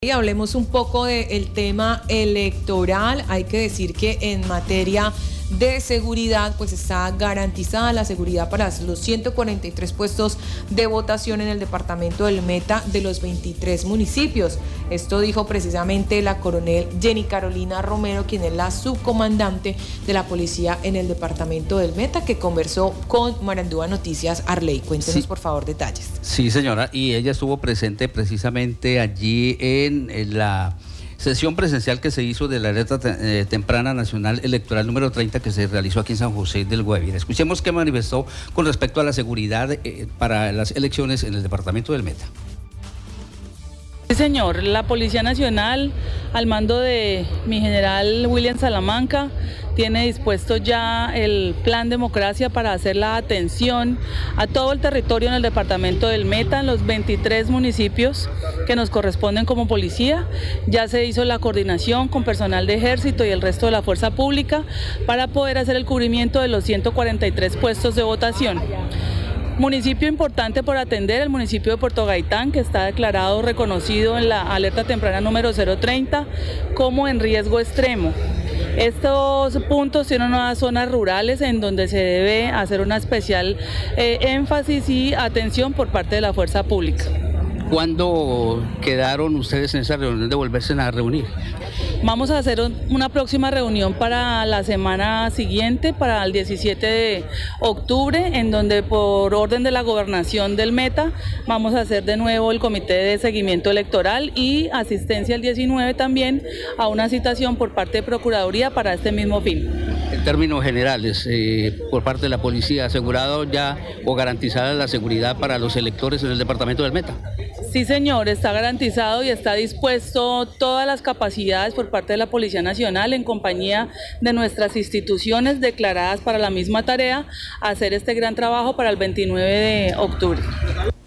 Y hablemos un poco del tema electoral. Hay que decir que en materia de seguridad, pues está garantizada la seguridad para los 143 puestos de votación en el departamento del Meta de los 23 municipios. Esto dijo precisamente la coronel Jenny Carolina Romero, quien es la subcomandante de la policía en el departamento del Meta, que conversó con Marandúa Noticias. Arley, cuéntenos por favor detalles. Sí, señora, y ella estuvo presente precisamente allí en la sesión presencial que se hizo de la alerta temprana nacional electoral número 30 que se realizó aquí en San José del Guaviare. Escuchemos qué manifestó con respecto a la seguridad para las elecciones en el departamento del Meta. Sí, señor, la Policía Nacional, al mando de mi general William Salamanca, tiene dispuesto ya el plan Democracia para hacer la atención a todo el territorio en el departamento del Meta, en los 23 municipios que nos corresponden como policía. Ya se hizo la coordinación con personal de ejército y el resto de la fuerza pública para poder hacer el cubrimiento de los 143 puestos de votación. Municipio importante por atender, el municipio de Puerto Gaitán, que está declarado reconocido en la alerta temprana número 030 como en riesgo extremo. Estos puntos tienen unas zonas rurales en donde se debe hacer una especial énfasis y atención por parte de la fuerza pública. ¿Cuándo quedaron ustedes en esa reunión de volverse a reunir? Vamos a hacer una próxima reunión para la semana siguiente, para el 17 de octubre, en donde por orden de la gobernación del Meta vamos a hacer de nuevo el comité de seguimiento electoral y asistencia el 19 también a una citación por parte de Procuraduría para este mismo fin. En términos generales, por parte de la policía, ¿asegurado ya o garantizada la seguridad para los electores en el departamento del Meta? Sí, señor, está garantizado y está dispuesto todas las capacidades por parte de la Policía Nacional en compañía de nuestras instituciones declaradas para la misma tarea, a hacer este gran trabajo para el 29 de octubre.